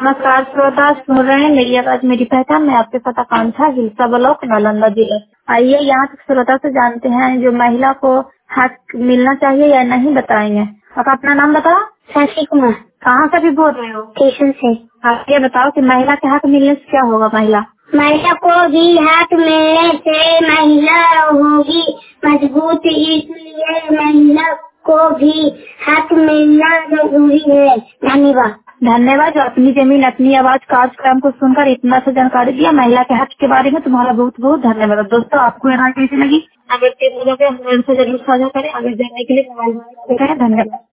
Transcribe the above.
नमस्कार श्रोता, सुन रहे हैं मेरी आवाज मेरी पहचान। मैं आपके साथ आकांक्षा, हिलसा ब्लॉक, नालंदा जिला। आइए यहाँ के श्रोता से जानते हैं जो महिला को हक मिलना चाहिए या नहीं, बताएंगे। आप अपना नाम बताओ। शशि कुमार। कहाँ से भी बोल रहे हो? स्टेशन से। आप ये बताओ कि महिला के हक मिलने से क्या होगा? महिला को भी हक मिलने से महिला होगी मजबूत, इसलिए महिला को भी हक मिलना जरूरी है। धन्यवाद। धन्यवाद जो अपनी जमीन अपनी आवाज कार्यक्रम को सुनकर इतना सा जानकारी दिया महिला के हक के बारे में। तुम्हारा बहुत बहुत धन्यवाद। दोस्तों, आपको ये राय कैसी लगी? अगर से जरूर साझा करें। आगे जानने के लिए मोबाइल धन्यवाद।